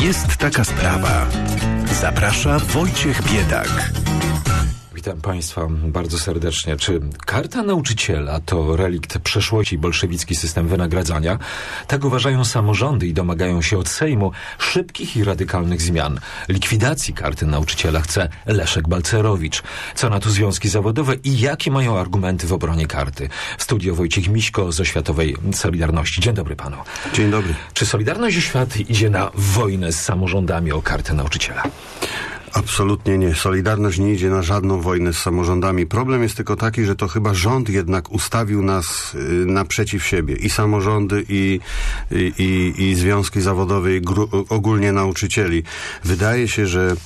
Jest taka sprawa. Zaprasza Wojciech Biedak. Witam Państwa bardzo serdecznie. Czy Karta Nauczyciela to relikt przeszłości, bolszewicki system wynagradzania? Tak uważają samorządy i domagają się od Sejmu szybkich i radykalnych zmian. Likwidacji Karty Nauczyciela chce Leszek Balcerowicz. Co na to związki zawodowe i jakie mają argumenty w obronie karty? W studio Wojciech Miśko z Oświatowej Solidarności. Dzień dobry Panu. Dzień dobry. Czy Solidarność Oświaty idzie na wojnę z samorządami o Kartę Nauczyciela? Absolutnie nie. Solidarność nie idzie na żadną wojnę z samorządami. Problem jest tylko taki, że to chyba rząd jednak ustawił nas naprzeciw siebie. I samorządy, i związki zawodowe, i ogólnie nauczycieli. Wydaje się, że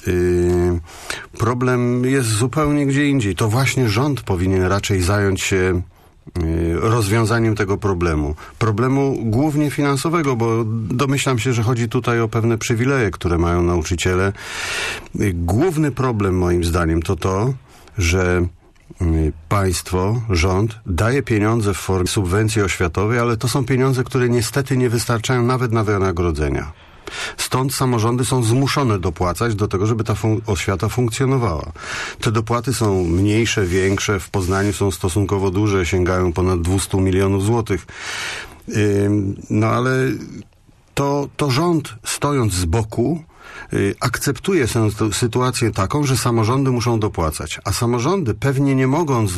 problem jest zupełnie gdzie indziej. To właśnie rząd powinien raczej zająć się rozwiązaniem tego problemu. Problemu głównie finansowego, bo domyślam się, że chodzi tutaj o pewne przywileje, które mają nauczyciele. Główny problem moim zdaniem to, że państwo, rząd daje pieniądze w formie subwencji oświatowej, ale to są pieniądze, które niestety nie wystarczają nawet na wynagrodzenia. Stąd samorządy są zmuszone dopłacać do tego, żeby ta oświata funkcjonowała. Te dopłaty są mniejsze, większe. W Poznaniu są stosunkowo duże, sięgają ponad 200 milionów złotych. No ale to rząd, stojąc z boku, akceptuje sytuację taką, że samorządy muszą dopłacać. A samorządy pewnie nie mogąc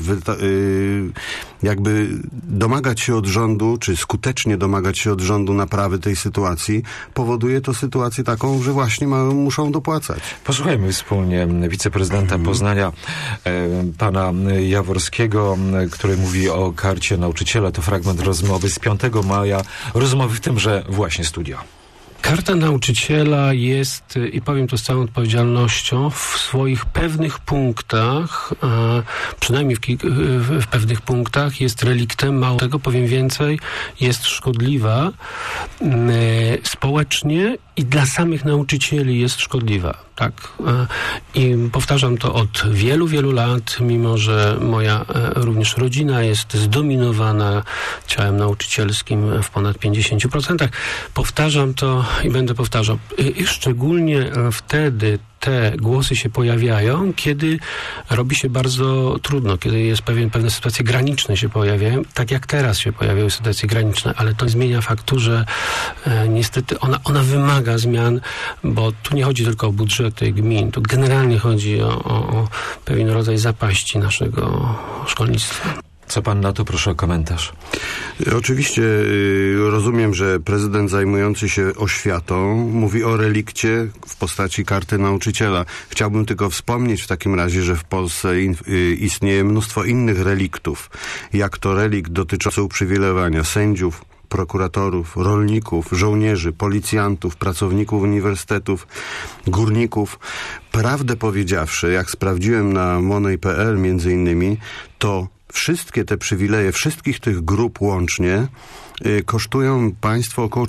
jakby domagać się od rządu, czy skutecznie domagać się od rządu naprawy tej sytuacji, powoduje to sytuację taką, że właśnie muszą dopłacać. Posłuchajmy wspólnie wiceprezydenta Poznania, pana Jaworskiego, który mówi o Karcie Nauczyciela. To fragment rozmowy z 5 maja, rozmowy w tymże właśnie studio. Karta Nauczyciela jest, i powiem to z całą odpowiedzialnością, w swoich pewnych punktach, przynajmniej w pewnych punktach, jest reliktem, mało tego, powiem więcej, jest szkodliwa społecznie i dla samych nauczycieli jest szkodliwa. Tak. I powtarzam to od wielu, wielu lat, mimo że moja również rodzina jest zdominowana ciałem nauczycielskim w ponad 50%. Powtarzam to i będę powtarzał. I szczególnie wtedy te głosy się pojawiają, kiedy robi się bardzo trudno, kiedy jest pewne sytuacje graniczne się pojawiają, tak jak teraz się pojawiają sytuacje graniczne, ale to nie zmienia faktu, że niestety ona wymaga zmian, bo tu nie chodzi tylko o budżety gmin, tu generalnie chodzi o pewien rodzaj zapaści naszego szkolnictwa. Co pan na to? Proszę o komentarz. Oczywiście rozumiem, że prezydent zajmujący się oświatą mówi o relikcie w postaci Karty Nauczyciela. Chciałbym tylko wspomnieć w takim razie, że w Polsce istnieje mnóstwo innych reliktów, jak to relikt dotyczący uprzywilejowania sędziów, prokuratorów, rolników, żołnierzy, policjantów, pracowników uniwersytetów, górników. Prawdę powiedziawszy, jak sprawdziłem na monej.pl między innymi, to wszystkie te przywileje, wszystkich tych grup łącznie kosztują państwo około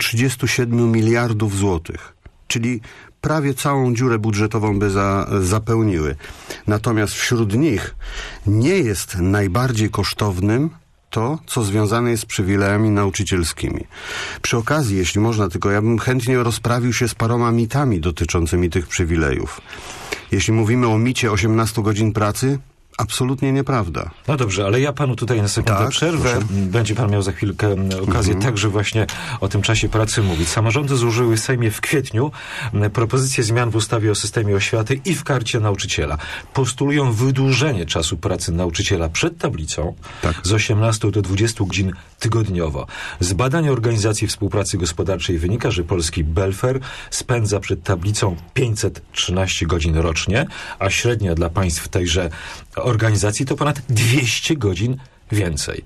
37 miliardów złotych. Czyli prawie całą dziurę budżetową by zapełniły. Natomiast wśród nich nie jest najbardziej kosztownym to, co związane jest z przywilejami nauczycielskimi. Przy okazji, jeśli można, tylko ja bym chętnie rozprawił się z paroma mitami dotyczącymi tych przywilejów. Jeśli mówimy o micie 18 godzin pracy, absolutnie nieprawda. No dobrze, ale ja panu tutaj na sekundę przerwę. Proszę. Będzie pan miał za chwilkę okazję także właśnie o tym czasie pracy mówić. Samorządy złożyły w Sejmie w kwietniu propozycję zmian w ustawie o systemie oświaty i w Karcie Nauczyciela. Postulują wydłużenie czasu pracy nauczyciela przed tablicą z 18 do 20 godzin tygodniowo. Z badań Organizacji Współpracy Gospodarczej wynika, że polski Belfer spędza przed tablicą 513 godzin rocznie, a średnia dla państw tejże organizacji to ponad 200 godzin więcej.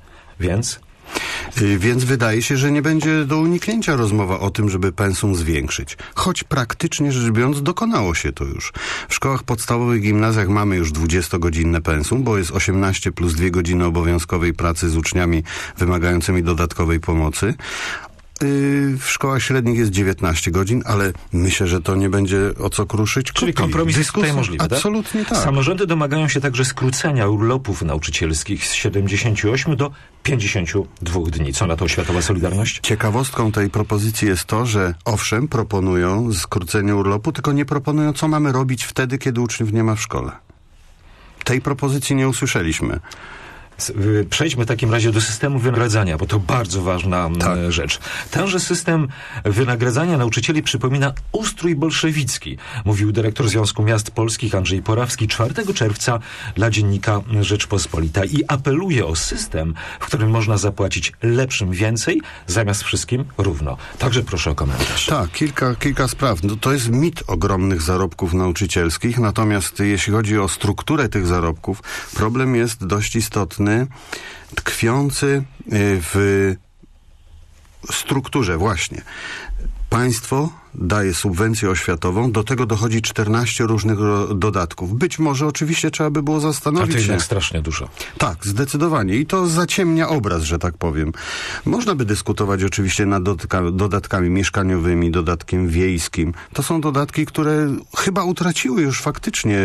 Więc wydaje się, że nie będzie do uniknięcia rozmowa o tym, żeby pensum zwiększyć. Choć praktycznie rzecz biorąc dokonało się to już. W szkołach podstawowych, gimnazjach mamy już 20-godzinne pensum, bo jest 18 plus 2 godziny obowiązkowej pracy z uczniami wymagającymi dodatkowej pomocy. W szkołach średnich jest 19 godzin, ale myślę, że to nie będzie o co kruszyć. Czyli kompromis jest tutaj możliwy, absolutnie tak? Samorządy domagają się także skrócenia urlopów nauczycielskich z 78 do 52 dni. Co na to Oświatowa Solidarność? Ciekawostką tej propozycji jest to, że owszem, proponują skrócenie urlopu, tylko nie proponują, co mamy robić wtedy, kiedy uczniów nie ma w szkole. Tej propozycji nie usłyszeliśmy. Przejdźmy w takim razie do systemu wynagradzania, bo to bardzo ważna rzecz. Tenże system wynagradzania nauczycieli przypomina ustrój bolszewicki, mówił dyrektor Związku Miast Polskich Andrzej Porawski 4 czerwca dla dziennika Rzeczpospolita i apeluje o system, w którym można zapłacić lepszym więcej, zamiast wszystkim równo. Także proszę o komentarz. Tak, kilka spraw. No, to jest mit ogromnych zarobków nauczycielskich, natomiast jeśli chodzi o strukturę tych zarobków, problem jest dość istotny, tkwiący w strukturze właśnie. Państwo daje subwencję oświatową, do tego dochodzi 14 różnych dodatków. Być może oczywiście trzeba by było zastanowić się. A to jednak strasznie dużo. Tak, zdecydowanie. I to zaciemnia obraz, że tak powiem. Można by dyskutować oczywiście nad dodatkami mieszkaniowymi, dodatkiem wiejskim. To są dodatki, które chyba utraciły już faktycznie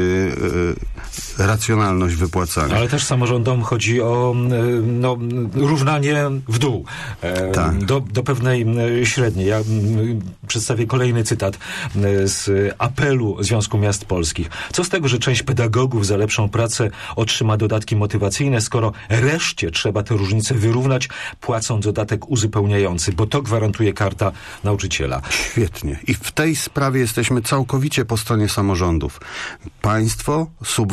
racjonalność wypłacania. Ale też samorządom chodzi o równanie w dół. Tak. Do pewnej średniej. Ja przedstawię kolejny cytat z apelu Związku Miast Polskich. Co z tego, że część pedagogów za lepszą pracę otrzyma dodatki motywacyjne, skoro reszcie trzeba te różnice wyrównać, płacąc dodatek uzupełniający, bo to gwarantuje Karta Nauczyciela. Świetnie. I w tej sprawie jesteśmy całkowicie po stronie samorządów. Państwo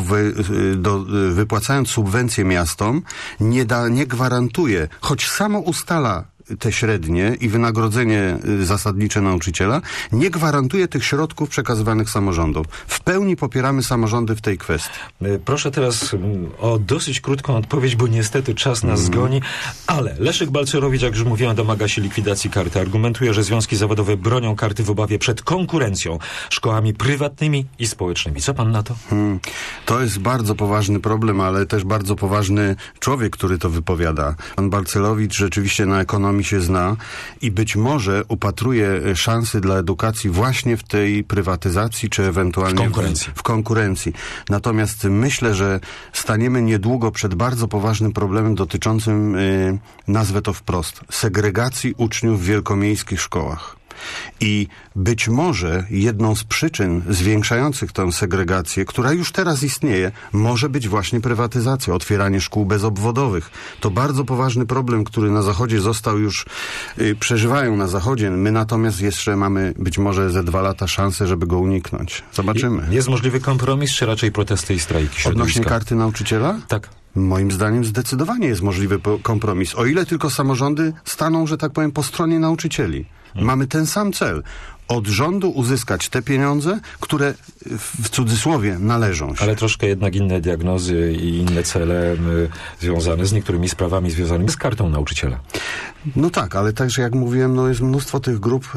wypłacając subwencje miastom nie gwarantuje, choć samo ustala te średnie i wynagrodzenie zasadnicze nauczyciela, nie gwarantuje tych środków przekazywanych samorządom. W pełni popieramy samorządy w tej kwestii. Proszę teraz o dosyć krótką odpowiedź, bo niestety czas nas goni, ale Leszek Balcerowicz, jak już mówiłem, domaga się likwidacji karty. Argumentuje, że związki zawodowe bronią karty w obawie przed konkurencją szkołami prywatnymi i społecznymi. Co pan na to? To jest bardzo poważny problem, ale też bardzo poważny człowiek, który to wypowiada. Pan Balcerowicz rzeczywiście na ekonomii się zna i być może upatruje szansy dla edukacji właśnie w tej prywatyzacji, czy ewentualnie w konkurencji. Natomiast myślę, że staniemy niedługo przed bardzo poważnym problemem dotyczącym, nazwę to wprost, segregacji uczniów w wielkomiejskich szkołach. I być może jedną z przyczyn zwiększających tę segregację, która już teraz istnieje, może być właśnie prywatyzacja, otwieranie szkół bezobwodowych. To bardzo poważny problem, który na Zachodzie został już, przeżywają na Zachodzie. My natomiast jeszcze mamy być może ze 2 lata szansę, żeby go uniknąć. Zobaczymy. Jest możliwy kompromis, czy raczej protesty i strajki środowiska? Odnośnie karty nauczyciela? Tak. Moim zdaniem zdecydowanie jest możliwy kompromis. O ile tylko samorządy staną, że tak powiem, po stronie nauczycieli. Mamy ten sam cel. Od rządu uzyskać te pieniądze, które w cudzysłowie należą się. Ale troszkę jednak inne diagnozy i inne cele związane z niektórymi sprawami związanymi z kartą nauczyciela. No tak, ale także jak mówiłem, jest mnóstwo tych grup.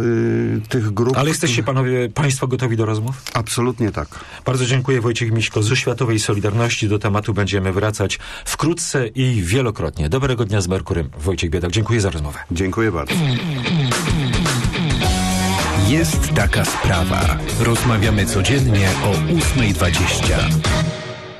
Ale jesteście państwo gotowi do rozmów? Absolutnie tak. Bardzo dziękuję. Wojciech Miśko z Oświatowej Solidarności. Do tematu będziemy wracać wkrótce i wielokrotnie. Dobrego dnia z Merkurem. Wojciech Biedak. Dziękuję za rozmowę. Dziękuję bardzo. Jest taka sprawa. Rozmawiamy codziennie o 8:20.